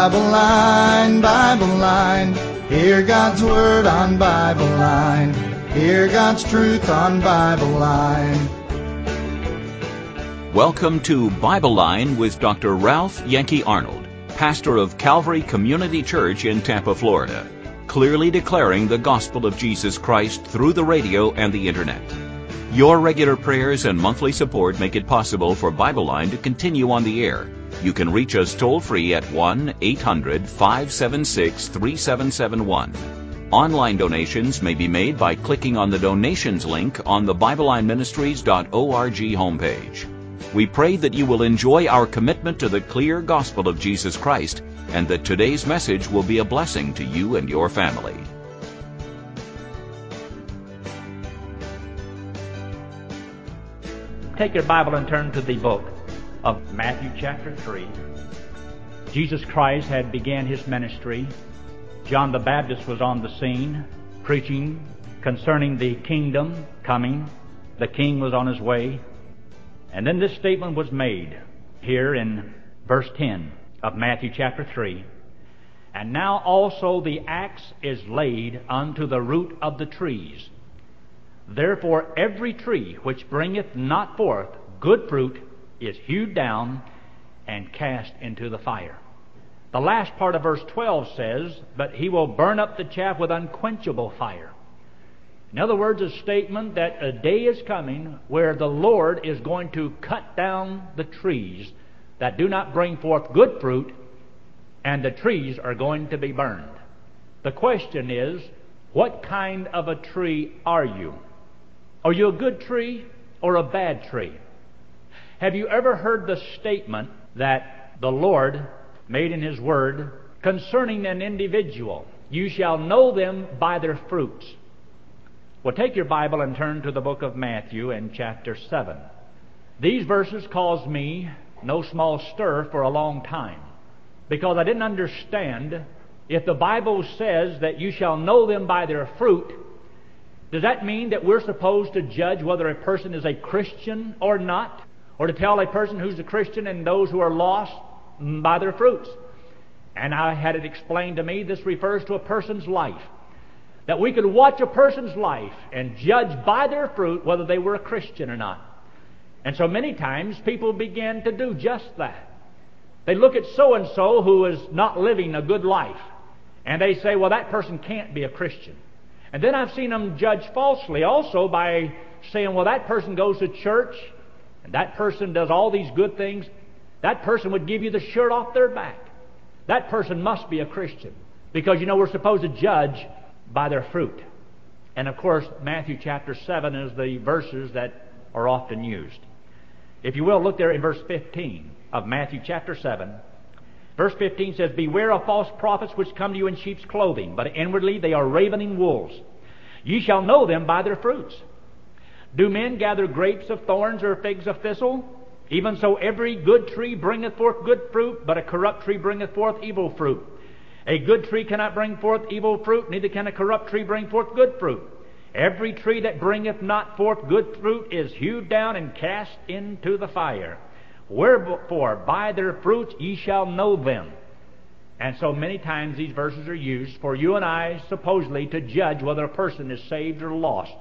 Bible Line, Bible Line. Hear God's Word on Bible Line. Hear God's truth on Bible Line. Welcome to Bible Line with Dr. Ralph Yankee Arnold, pastor of Calvary Community Church in Tampa, Florida, clearly declaring the gospel of Jesus Christ through the radio and the internet. Your regular prayers and monthly support make it possible for Bible Line to continue on the air. You can reach us toll-free at 1-800-576-3771. Online donations may be made by clicking on the donations link on the BibleLineMinistries.org homepage. We pray that you will enjoy our commitment to the clear gospel of Jesus Christ and that today's message will be a blessing to you and your family. Take your Bible and turn to the book of Matthew chapter 3. Jesus Christ had began his ministry. John the Baptist was on the scene, preaching concerning the kingdom coming. The king was on his way. And then this statement was made here in verse 10 of Matthew chapter 3. And now also the axe is laid unto the root of the trees. Therefore every tree which bringeth not forth good fruit is hewed down and cast into the fire. The last part of verse 12 says, but he will burn up the chaff with unquenchable fire. In other words, a statement that a day is coming where the Lord is going to cut down the trees that do not bring forth good fruit, and the trees are going to be burned. The question is, what kind of a tree are you? Are you a good tree or a bad tree? Have you ever heard the statement that the Lord made in His Word concerning an individual? You shall know them by their fruits. Well, take your Bible and turn to the book of Matthew in chapter 7. These verses caused me no small stir for a long time, because I didn't understand, if the Bible says that you shall know them by their fruit, does that mean that we're supposed to judge whether a person is a Christian or not? Or to tell a person who's a Christian and those who are lost by their fruits? And I had it explained to me, this refers to a person's life. That we could watch a person's life and judge by their fruit whether they were a Christian or not. And so many times people begin to do just that. They look at so-and-so who is not living a good life, and they say, well, that person can't be a Christian. And then I've seen them judge falsely also by saying, well, that person goes to church, and that person does all these good things. That person would give you the shirt off their back. That person must be a Christian. Because, we're supposed to judge by their fruit. And, of course, Matthew chapter 7 is the verses that are often used. If you will, look there in verse 15 of Matthew chapter 7. Verse 15 says, beware of false prophets which come to you in sheep's clothing, but inwardly they are ravening wolves. Ye shall know them by their fruits. Do men gather grapes of thorns or figs of thistle? Even so every good tree bringeth forth good fruit, but a corrupt tree bringeth forth evil fruit. A good tree cannot bring forth evil fruit, neither can a corrupt tree bring forth good fruit. Every tree that bringeth not forth good fruit is hewed down and cast into the fire. Wherefore by their fruits ye shall know them. And so many times these verses are used for you and I supposedly to judge whether a person is saved or lost.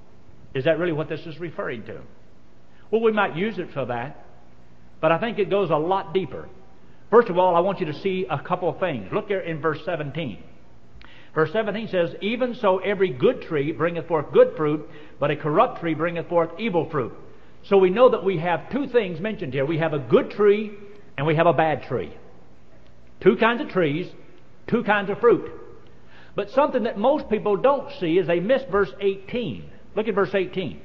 Is that really what this is referring to? Well, we might use it for that, but I think it goes a lot deeper. First of all, I want you to see a couple of things. Look there in verse 17. Verse 17 says, even so every good tree bringeth forth good fruit, but a corrupt tree bringeth forth evil fruit. So we know that we have two things mentioned here. We have a good tree and we have a bad tree. Two kinds of trees, two kinds of fruit. But something that most people don't see is they miss verse 18. Look at verse 18.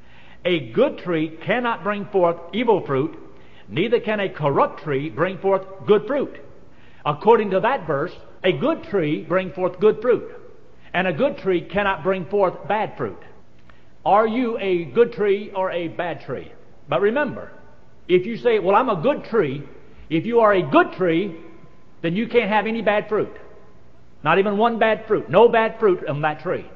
A good tree cannot bring forth evil fruit, neither can a corrupt tree bring forth good fruit. According to that verse, a good tree brings forth good fruit, and a good tree cannot bring forth bad fruit. Are you a good tree or a bad tree? But remember, if you say, well, I'm a good tree, if you are a good tree, then you can't have any bad fruit. Not even one bad fruit. No bad fruit on that tree.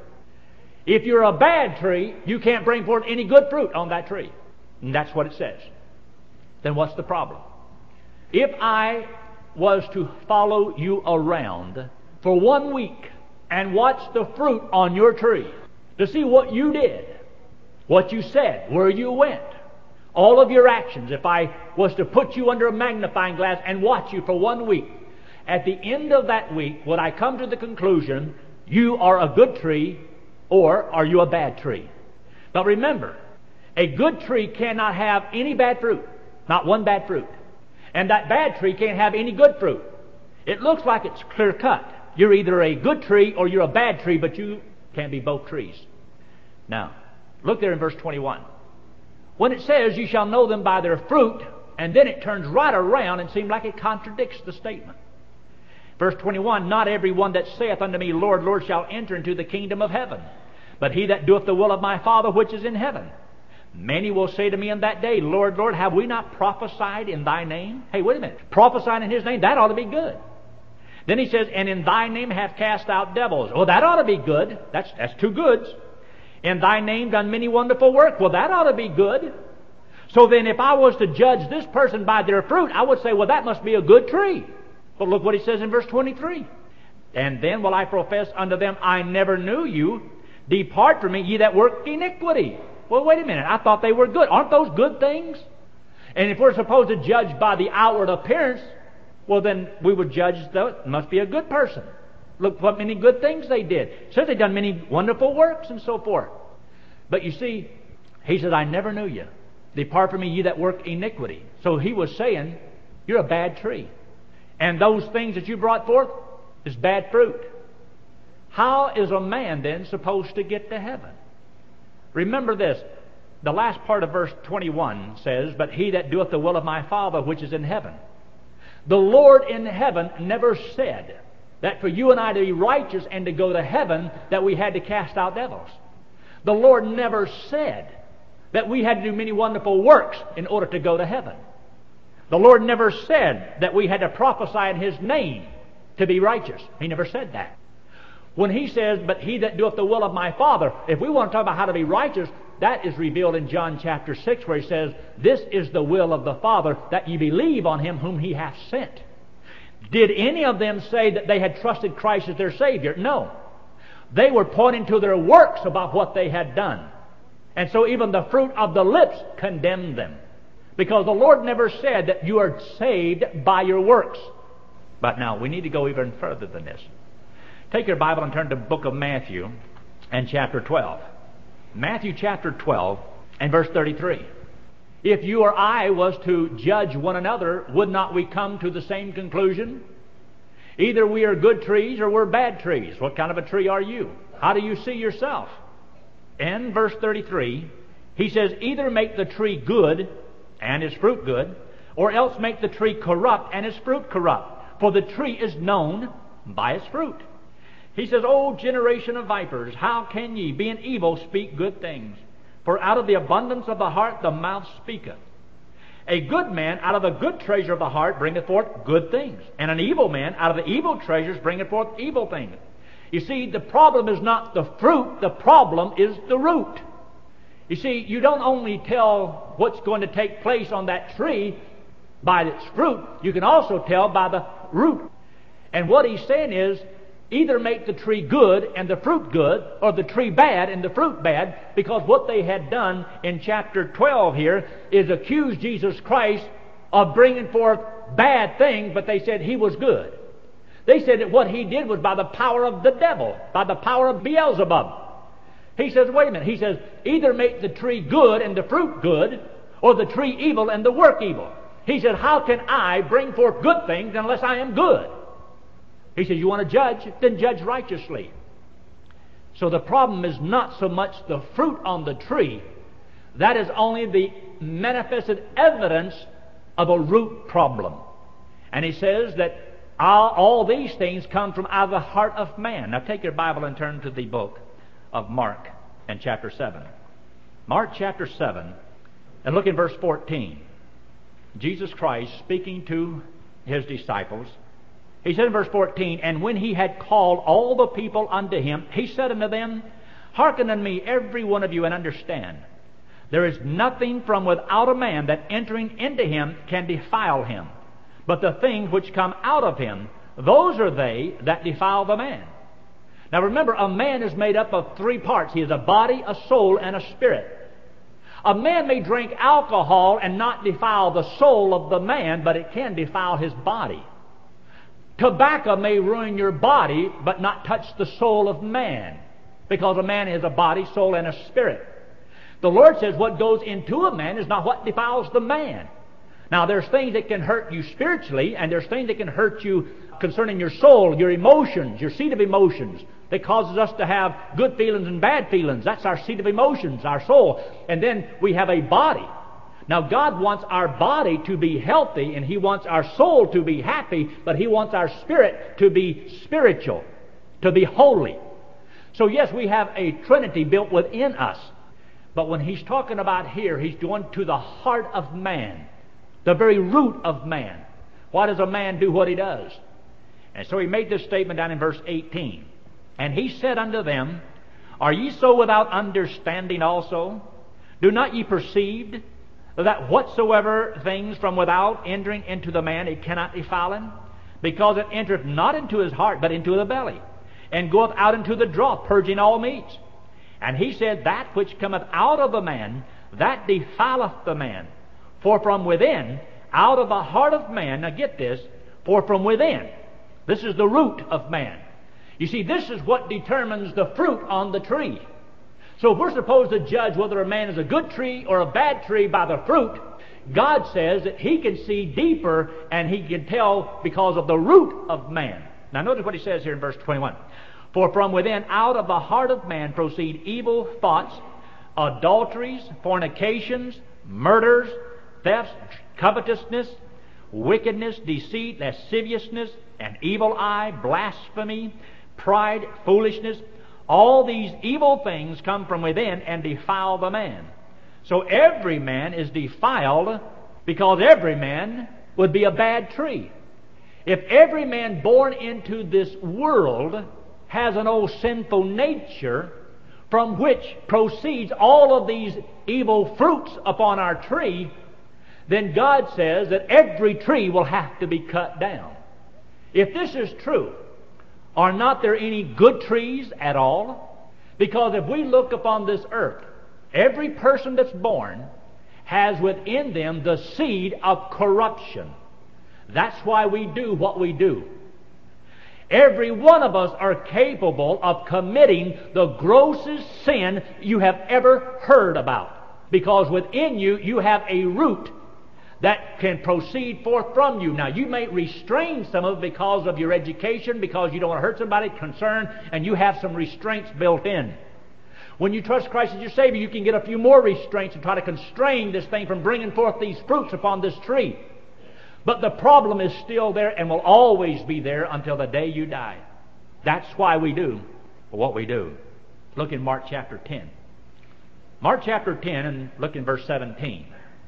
If you're a bad tree, you can't bring forth any good fruit on that tree. And that's what it says. Then what's the problem? If I was to follow you around for 1 week and watch the fruit on your tree to see what you did, what you said, where you went, all of your actions, if I was to put you under a magnifying glass and watch you for 1 week, at the end of that week, would I come to the conclusion you are a good tree or are you a bad tree? But remember, a good tree cannot have any bad fruit, not one bad fruit. And that bad tree can't have any good fruit. It looks like it's clear cut. You're either a good tree or you're a bad tree, but you can't be both trees. Now, look there in verse 21. When it says, you shall know them by their fruit, and then it turns right around and seems like it contradicts the statement. Verse 21, not every one that saith unto me, Lord, Lord, shall enter into the kingdom of heaven, but he that doeth the will of my Father which is in heaven. Many will say to me in that day, Lord, Lord, have we not prophesied in thy name? Hey, wait a minute. Prophesying in his name, that ought to be good. Then he says, and in thy name have cast out devils. Well, that ought to be good. That's two goods. In thy name done many wonderful work. Well, that ought to be good. So then if I was to judge this person by their fruit, I would say, well, that must be a good tree. But look what he says in verse 23. And then will I profess unto them, I never knew you. Depart from me, ye that work iniquity. Well, wait a minute. I thought they were good. Aren't those good things? And if we're supposed to judge by the outward appearance, well, then we would judge that must be a good person. Look what many good things they did. It says they've done many wonderful works and so forth. But you see, he said, I never knew you. Depart from me, ye that work iniquity. So he was saying, you're a bad tree. And those things that you brought forth is bad fruit. How is a man then supposed to get to heaven? Remember this. The last part of verse 21 says, but he that doeth the will of my Father which is in heaven. The Lord in heaven never said that for you and I to be righteous and to go to heaven that we had to cast out devils. The Lord never said that we had to do many wonderful works in order to go to heaven. The Lord never said that we had to prophesy in his name to be righteous. He never said that. When he says, but he that doeth the will of my Father, if we want to talk about how to be righteous, that is revealed in John chapter 6, where he says, this is the will of the Father, that ye believe on him whom he hath sent. Did any of them say that they had trusted Christ as their Savior? No. They were pointing to their works about what they had done. And so even the fruit of the lips condemned them. Because the Lord never said that you are saved by your works. But now, we need to go even further than this. Take your Bible and turn to the book of Matthew and chapter 12. Matthew chapter 12 and verse 33. If you or I was to judge one another, would not we come to the same conclusion? Either we are good trees or we're bad trees. What kind of a tree are you? How do you see yourself? In verse 33, he says, either make the tree good and its fruit good, or else make the tree corrupt and its fruit corrupt. For the tree is known by its fruit. He says, O generation of vipers, how can ye, being evil, speak good things? For out of the abundance of the heart the mouth speaketh. A good man out of the good treasure of the heart bringeth forth good things, and an evil man out of the evil treasures bringeth forth evil things. You see, the problem is not the fruit, the problem is the root. You see, you don't only tell what's going to take place on that tree by its fruit, you can also tell by the root. And what he's saying is, either make the tree good and the fruit good, or the tree bad and the fruit bad, because what they had done in chapter 12 here is accuse Jesus Christ of bringing forth bad things, but they said he was good. They said that what he did was by the power of the devil, by the power of Beelzebub. He says, wait a minute, he says, either make the tree good and the fruit good, or the tree evil and the work evil. He said, how can I bring forth good things unless I am good? He says, you want to judge? Then judge righteously. So the problem is not so much the fruit on the tree. That is only the manifested evidence of a root problem. And he says that all these things come from out of the heart of man. Now take your Bible and turn to the book of Mark and chapter 7. Mark chapter 7, and look in verse 14. Jesus Christ speaking to his disciples. He said in verse 14, and when he had called all the people unto him, he said unto them, hearken unto me, every one of you, and understand. There is nothing from without a man that entering into him can defile him. but the things which come out of him, those are they that defile the man. Now remember, a man is made up of three parts. He is a body, a soul, and a spirit. A man may drink alcohol and not defile the soul of the man, but it can defile his body. Tobacco may ruin your body, but not touch the soul of man, because a man is a body, soul, and a spirit. The Lord says what goes into a man is not what defiles the man. Now there's things that can hurt you spiritually, and there's things that can hurt you concerning your soul, your emotions, your seat of emotions, that causes us to have good feelings and bad feelings. That's our seat of emotions, our soul. And then we have a body. Now God wants our body to be healthy, and He wants our soul to be happy, but He wants our spirit to be spiritual, to be holy. So yes, we have a Trinity built within us. But when He's talking about here, He's going to the heart of man, the very root of man. Why does a man do what he does? And so He made this statement down in verse 18. And He said unto them, Are ye so without understanding also? Do not ye perceive that whatsoever things from without entering into the man, it cannot defile him? Because it entereth not into his heart, but into the belly, and goeth out into the draught, purging all meats. And He said, That which cometh out of a man, that defileth the man. For from within, out of the heart of man, now get this, for from within, this is the root of man. You see, this is what determines the fruit on the tree. So if we're supposed to judge whether a man is a good tree or a bad tree by the fruit, God says that He can see deeper and He can tell because of the root of man. Now notice what He says here in verse 21. For from within, out of the heart of man, proceed evil thoughts, adulteries, fornications, murders, thefts, covetousness, wickedness, deceit, lasciviousness, an evil eye, blasphemy, pride, foolishness. All these evil things come from within and defile the man. So every man is defiled because every man would be a bad tree. If every man born into this world has an old sinful nature from which proceeds all of these evil fruits upon our tree, then God says that every tree will have to be cut down. If this is true, are not there any good trees at all? Because if we look upon this earth, every person that's born has within them the seed of corruption. That's why we do what we do. Every one of us are capable of committing the grossest sin you have ever heard about. Because within you, you have a root that can proceed forth from you. Now, you may restrain some of it because of your education, because you don't want to hurt somebody, concern, and you have some restraints built in. When you trust Christ as your Savior, you can get a few more restraints and try to constrain this thing from bringing forth these fruits upon this tree. But the problem is still there and will always be there until the day you die. That's why we do what we do. Look in Mark chapter 10. Mark chapter 10 and look in verse 17.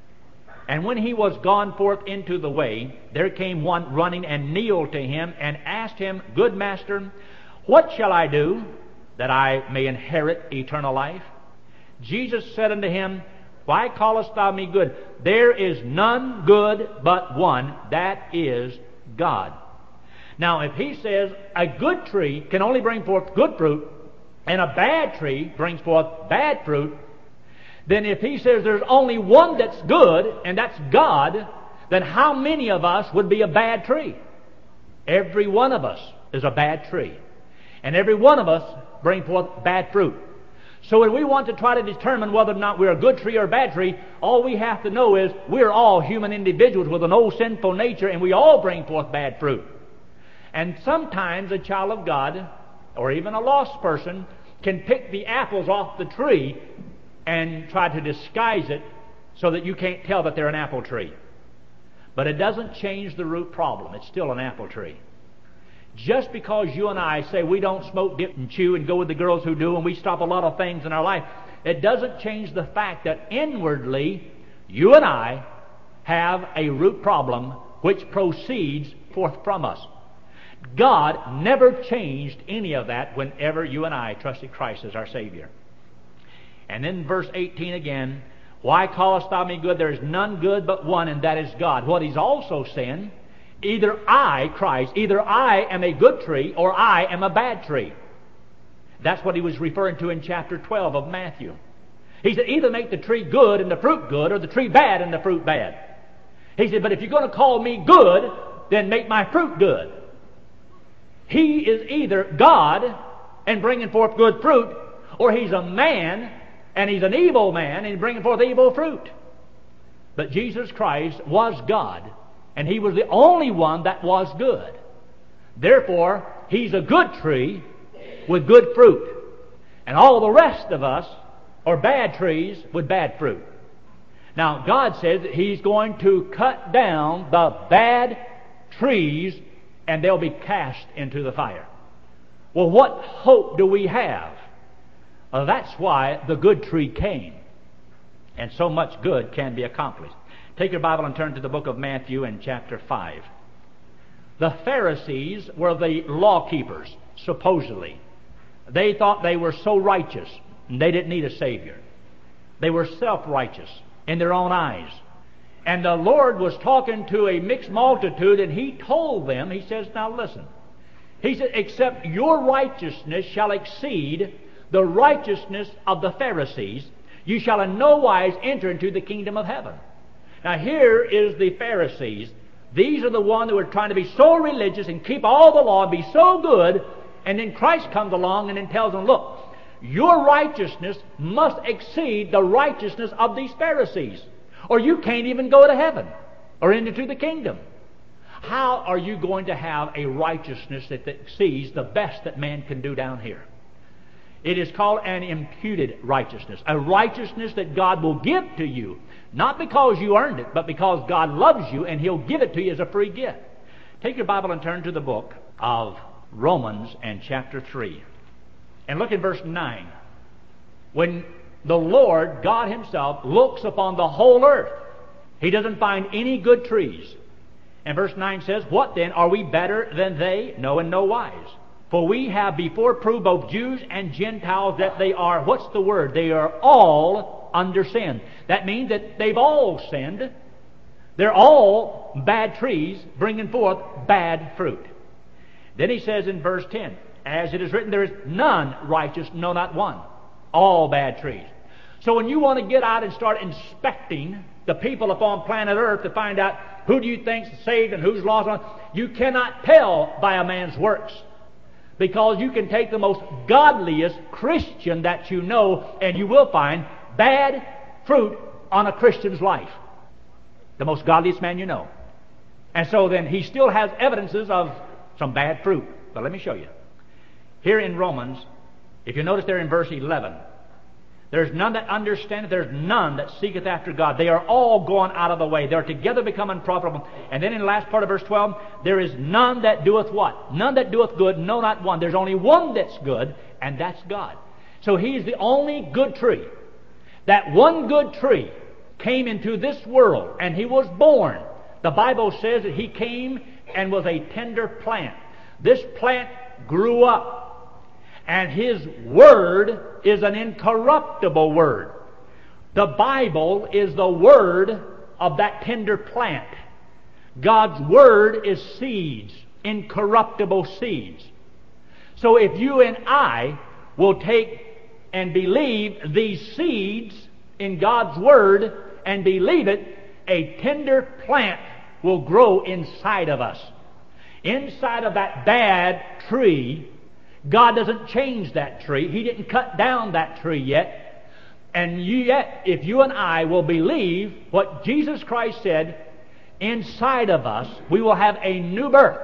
And when He was gone forth into the way, there came one running and kneeled to Him and asked Him, Good Master, what shall I do that I may inherit eternal life? Jesus said unto him, Why callest thou me good? There is none good but one, that is God. Now, if He says a good tree can only bring forth good fruit, and a bad tree brings forth bad fruit, then if He says there's only one that's good, and that's God, then how many of us would be a bad tree? Every one of us is a bad tree. And every one of us bring forth bad fruit. So when we want to try to determine whether or not we're a good tree or a bad tree, all we have to know is we're all human individuals with an old sinful nature, and we all bring forth bad fruit. And sometimes a child of God, or even a lost person, can pick the apples off the tree and try to disguise it so that you can't tell that they're an apple tree. But it doesn't change the root problem. It's still an apple tree. Just because you and I say we don't smoke, dip, and chew and go with the girls who do, and we stop a lot of things in our life, it doesn't change the fact that inwardly you and I have a root problem which proceeds forth from us. God never changed any of that whenever you and I trusted Christ as our Savior. And then verse 18 again, Why callest thou me good? There is none good but one, and that is God. What He's also saying, Either I, Christ, either I am a good tree or I am a bad tree. That's what he was referring to in chapter 12 of Matthew. He said, either make the tree good and the fruit good, or the tree bad and the fruit bad. He said, but if you're going to call me good, then make my fruit good. He is either God and bringing forth good fruit, or he's a man and he's an evil man and he's bringing forth evil fruit. But Jesus Christ was God, and he was the only one that was good. Therefore, he's a good tree with good fruit. And all the rest of us are bad trees with bad fruit. Now, God says that he's going to cut down the bad trees and they'll be cast into the fire. Well, what hope do we have? That's why the good tree came. And so much good can be accomplished. Take your Bible and turn to the book of Matthew in chapter 5. The Pharisees were the law keepers, supposedly. They thought they were so righteous, and they didn't need a Savior. They were self-righteous in their own eyes. And the Lord was talking to a mixed multitude, and he told them, he says, now listen. He said, except your righteousness shall exceed the righteousness of the Pharisees, you shall in no wise enter into the kingdom of heaven. Now here is the Pharisees. These are the ones who are trying to be so religious and keep all the law and be so good, and then Christ comes along and then tells them, look, your righteousness must exceed the righteousness of these Pharisees, or you can't even go to heaven or into the kingdom. How are you going to have a righteousness that exceeds the best that man can do down here? It is called an imputed righteousness, a righteousness that God will give to you, not because you earned it, but because God loves you and he'll give it to you as a free gift. Take your Bible and turn to the book of Romans and chapter 3. And look at verse 9. When the Lord, God himself, looks upon the whole earth, he doesn't find any good trees. And verse 9 says, what then? Are we better than they? No, in no wise. For we have before proved both Jews and Gentiles that they are, what's the word? They are all under sin. That means that they've all sinned. They're all bad trees bringing forth bad fruit. Then he says in verse 10, as it is written, there is none righteous, no, not one. All bad trees. So when you want to get out and start inspecting the people upon planet Earth to find out who do you think's saved and who's lost, you cannot tell by a man's works. Because you can take the most godliest Christian that you know, and you will find bad fruit on a Christian's life. The most godliest man you know. And so then he still has evidences of some bad fruit. But let me show you. Here in Romans, if you notice there in verse 11, there's none that understandeth, there's none that seeketh after God. They are all gone out of the way. They're together become unprofitable. And then in the last part of verse 12, there is none that doeth what? None that doeth good, no, not one. There's only one that's good, and that's God. So he's the only good tree. That one good tree came into this world, and he was born. The Bible says that he came and was a tender plant. This plant grew up. And his word is an incorruptible word. The Bible is the word of that tender plant. God's word is seeds, incorruptible seeds. So if you and I will take and believe these seeds in God's word and believe it, a tender plant will grow inside of us. Inside of that bad tree, God doesn't change that tree. He didn't cut down that tree yet. And yet, if you and I will believe what Jesus Christ said, inside of us, we will have a new birth,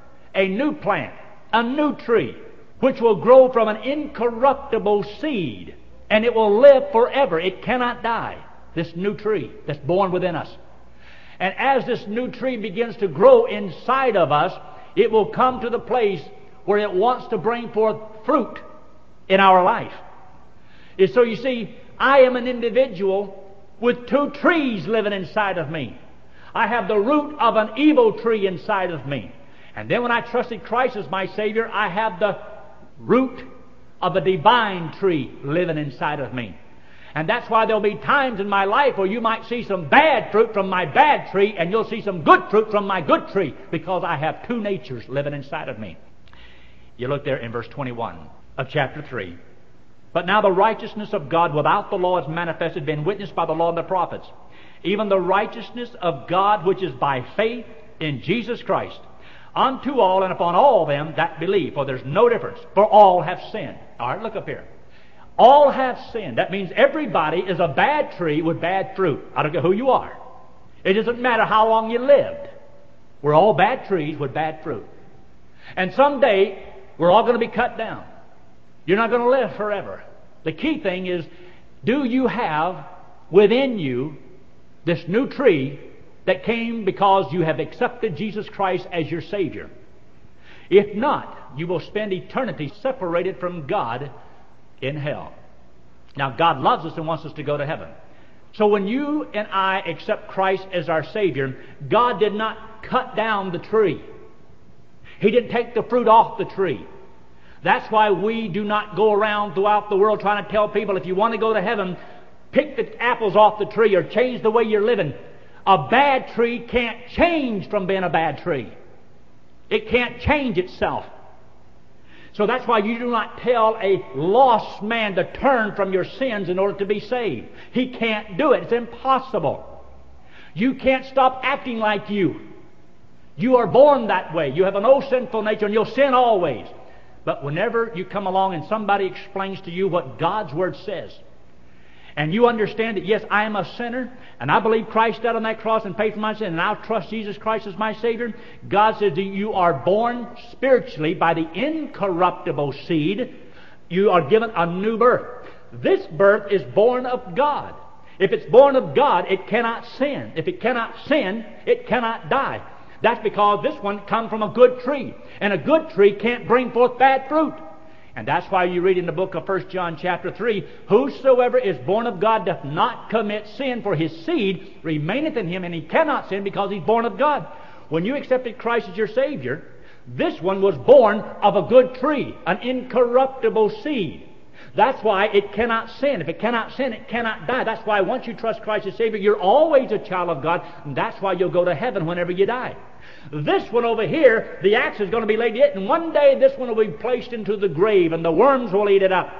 a new plant, a new tree, which will grow from an incorruptible seed, and it will live forever. It cannot die, this new tree that's born within us. And as this new tree begins to grow inside of us, it will come to the place where it wants to bring forth fruit in our life. And so you see, I am an individual with two trees living inside of me. I have the root of an evil tree inside of me. And then when I trusted Christ as my Savior, I have the root of a divine tree living inside of me. And that's why there'll be times in my life where you might see some bad fruit from my bad tree, and you'll see some good fruit from my good tree, because I have two natures living inside of me. You look there in verse 21 of chapter 3. But now the righteousness of God without the law is manifested, being witnessed by the law and the prophets, even the righteousness of God which is by faith in Jesus Christ, unto all and upon all them that believe. For there's no difference, for all have sinned. All right, look up here. All have sinned. That means everybody is a bad tree with bad fruit. I don't care who you are. It doesn't matter how long you lived. We're all bad trees with bad fruit. And someday, we're all going to be cut down. You're not going to live forever. The key thing is, do you have within you this new tree that came because you have accepted Jesus Christ as your Savior? If not, you will spend eternity separated from God in hell. Now, God loves us and wants us to go to heaven. So when you and I accept Christ as our Savior, God did not cut down the tree. He didn't take the fruit off the tree. That's why we do not go around throughout the world trying to tell people, if you want to go to heaven, pick the apples off the tree or change the way you're living. A bad tree can't change from being a bad tree. It can't change itself. So that's why you do not tell a lost man to turn from your sins in order to be saved. He can't do it. It's impossible. You can't stop acting like you. You are born that way. You have an old sinful nature, and you'll sin always. But whenever you come along and somebody explains to you what God's Word says, and you understand that, yes, I am a sinner, and I believe Christ died on that cross and paid for my sin, and I'll trust Jesus Christ as my Savior, God says that you are born spiritually by the incorruptible seed. You are given a new birth. This birth is born of God. If it's born of God, it cannot sin. If it cannot sin, it cannot die. That's because this one comes from a good tree. And a good tree can't bring forth bad fruit. And that's why you read in the book of 1 John chapter 3, whosoever is born of God doth not commit sin, for his seed remaineth in him, and he cannot sin because he's born of God. When you accepted Christ as your Savior, this one was born of a good tree, an incorruptible seed. That's why it cannot sin. If it cannot sin, it cannot die. That's why once you trust Christ as Savior, you're always a child of God, and that's why you'll go to heaven whenever you die. This one over here, the axe is going to be laid yet, and one day this one will be placed into the grave, and the worms will eat it up.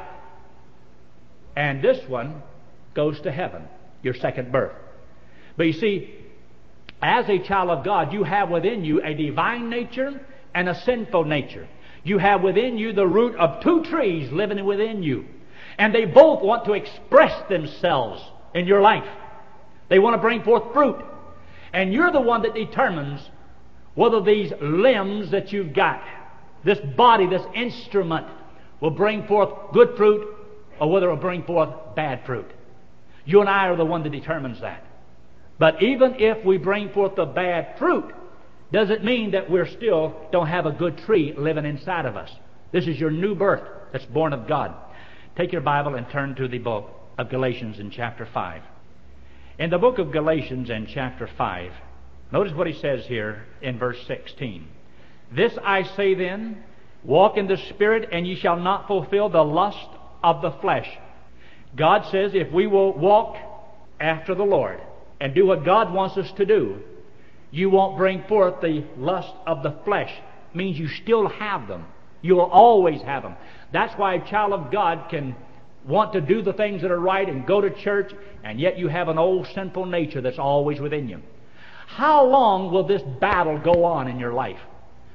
And this one goes to heaven, your second birth. But you see, as a child of God, you have within you a divine nature and a sinful nature. You have within you the root of two trees living within you. And they both want to express themselves in your life. They want to bring forth fruit. And you're the one that determines whether these limbs that you've got, this body, this instrument, will bring forth good fruit or whether it will bring forth bad fruit. You and I are the one that determines that. But even if we bring forth the bad fruit, does it mean that we still don't have a good tree living inside of us? This is your new birth that's born of God. Take your Bible and turn to the book of Galatians in chapter 5. In the book of Galatians in chapter 5, notice what he says here in verse 16. This I say then, walk in the Spirit, and ye shall not fulfill the lust of the flesh. God says if we will walk after the Lord and do what God wants us to do, you won't bring forth the lust of the flesh. It means you still have them. You will always have them. That's why a child of God can want to do the things that are right and go to church, and yet you have an old sinful nature that's always within you. How long will this battle go on in your life?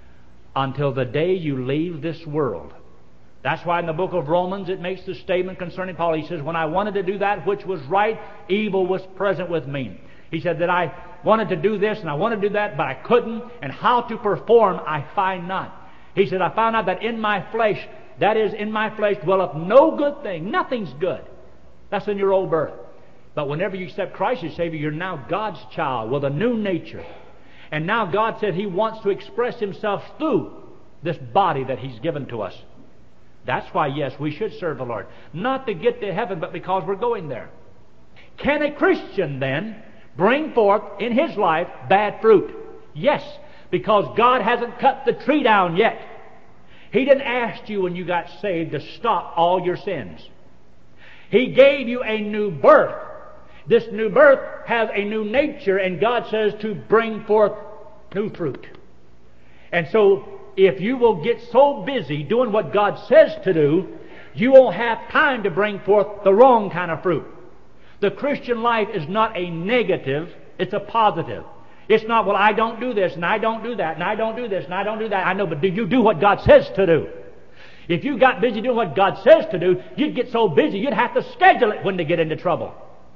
Until the day you leave this world. That's why in the book of Romans it makes the statement concerning Paul. He says, when I wanted to do that which was right, evil was present with me. He said that I wanted to do this and I wanted to do that, but I couldn't, and how to perform I find not. He said, I found out that in my flesh, that is, in my flesh dwelleth no good thing. Nothing's good. That's in your old birth. But whenever you accept Christ as Savior, you're now God's child with a new nature. And now God said He wants to express Himself through this body that He's given to us. That's why, yes, we should serve the Lord. Not to get to heaven, but because we're going there. Can a Christian then bring forth in his life bad fruit? Yes, because God hasn't cut the tree down yet. He didn't ask you when you got saved to stop all your sins. He gave you a new birth. This new birth has a new nature, and God says to bring forth new fruit. And so, if you will get so busy doing what God says to do, you won't have time to bring forth the wrong kind of fruit. The Christian life is not a negative, it's a positive. It's not, well, I don't do this, and I don't do that, and I don't do this, and I don't do that. I know, but do you do what God says to do? If you got busy doing what God says to do, you'd get so busy you'd have to schedule it when they get into trouble.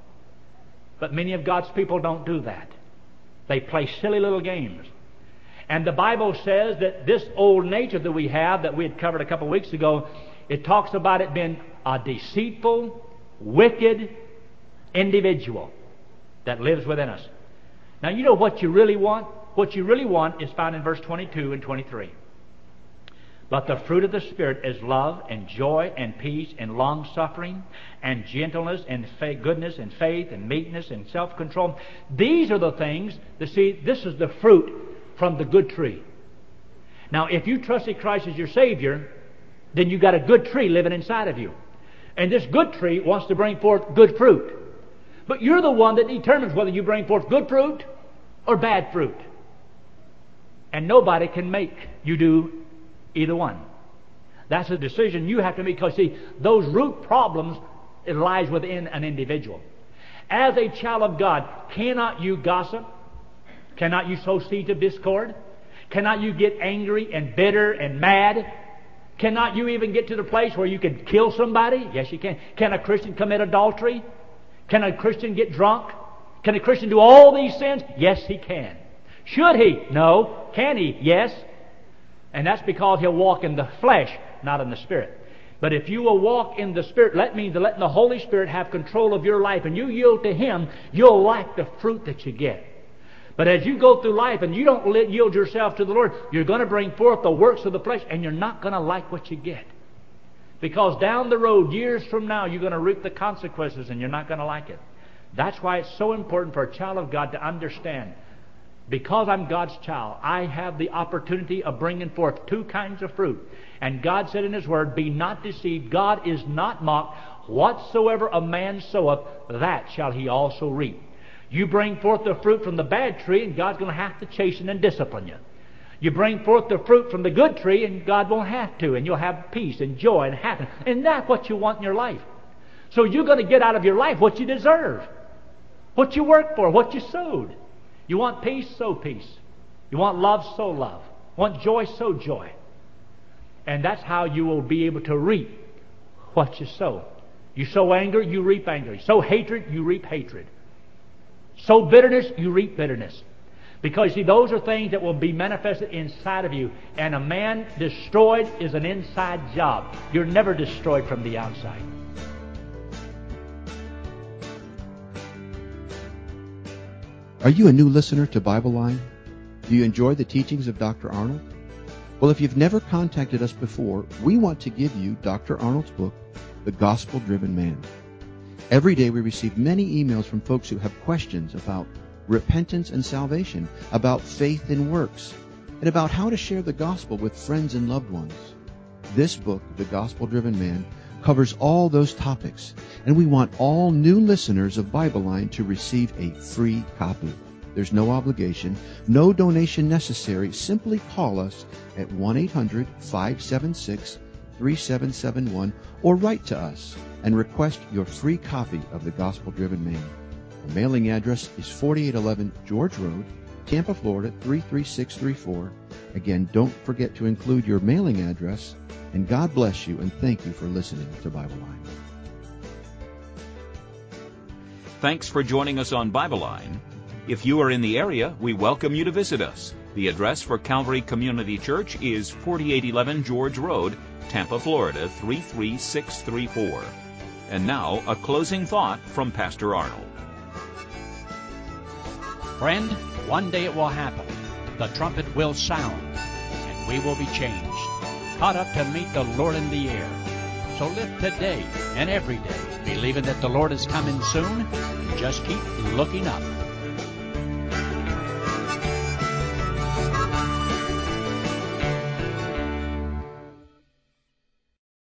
But many of God's people don't do that. They play silly little games. And the Bible says that this old nature that we have, that we had covered a couple of weeks ago, it talks about it being a deceitful, wicked individual that lives within us. Now, you know what you really want? What you really want is found in verse 22 and 23. But the fruit of the Spirit is love and joy and peace and long-suffering and gentleness and goodness and faith and meekness and self-control. These are the things that, see, this is the fruit from the good tree. Now, if you trusted Christ as your Savior, then you got a good tree living inside of you. And this good tree wants to bring forth good fruit. But you're the one that determines whether you bring forth good fruit or bad fruit. And nobody can make you do either one. That's a decision you have to make, because, see, those root problems, it lies within an individual. As a child of God, cannot you gossip? Cannot you sow seeds of discord? Cannot you get angry and bitter and mad? Cannot you even get to the place where you can kill somebody? Yes, you can. Can a Christian commit adultery? Can a Christian get drunk? Can a Christian do all these sins? Yes, he can. Should he? No. Can he? Yes. And that's because he'll walk in the flesh, not in the Spirit. But if you will walk in the Spirit, that means letting the Holy Spirit have control of your life, and you yield to Him, you'll like the fruit that you get. But as you go through life and you don't yield yourself to the Lord, you're going to bring forth the works of the flesh, and you're not going to like what you get. Because down the road, years from now, you're going to reap the consequences, and you're not going to like it. That's why it's so important for a child of God to understand, because I'm God's child, I have the opportunity of bringing forth two kinds of fruit. And God said in His Word, be not deceived, God is not mocked. Whatsoever a man soweth, that shall he also reap. You bring forth the fruit from the bad tree, and God's going to have to chasten and discipline you. You bring forth the fruit from the good tree, and God won't have to, and you'll have peace and joy and happiness. And that's what you want in your life. So you're going to get out of your life what you deserve, what you worked for, what you sowed. You want peace, sow peace. You want love, sow love. Want joy, sow joy. And that's how you will be able to reap what you sow. You sow anger, you reap anger. Sow hatred, you reap hatred. Sow bitterness, you reap bitterness. Because, see, those are things that will be manifested inside of you. And a man destroyed is an inside job. You're never destroyed from the outside. Are you a new listener to Bible Line? Do you enjoy the teachings of Dr. Arnold? Well, if you've never contacted us before, we want to give you Dr. Arnold's book, The Gospel-Driven Man. Every day we receive many emails from folks who have questions about repentance and salvation, about faith and works, and about how to share the gospel with friends and loved ones. This book, The Gospel-Driven Man, covers all those topics, and we want all new listeners of Bible Line to receive a free copy. There's no obligation, no donation necessary. Simply call us at 1-800-576-3771 or write to us and request your free copy of The Gospel-Driven Man. Our mailing address is 4811 George Road, Tampa, Florida 33634. Again, don't forget to include your mailing address, and God bless you and thank you for listening to Bible Line. Thanks for joining us on Bible Line. If you are in the area, we welcome you to visit us. The address for Calvary Community Church is 4811 George Road, Tampa, Florida 33634. And now, a closing thought from Pastor Arnold. Friend, one day it will happen. The trumpet will sound, and we will be changed, caught up to meet the Lord in the air. So live today and every day, believing that the Lord is coming soon. Just keep looking up.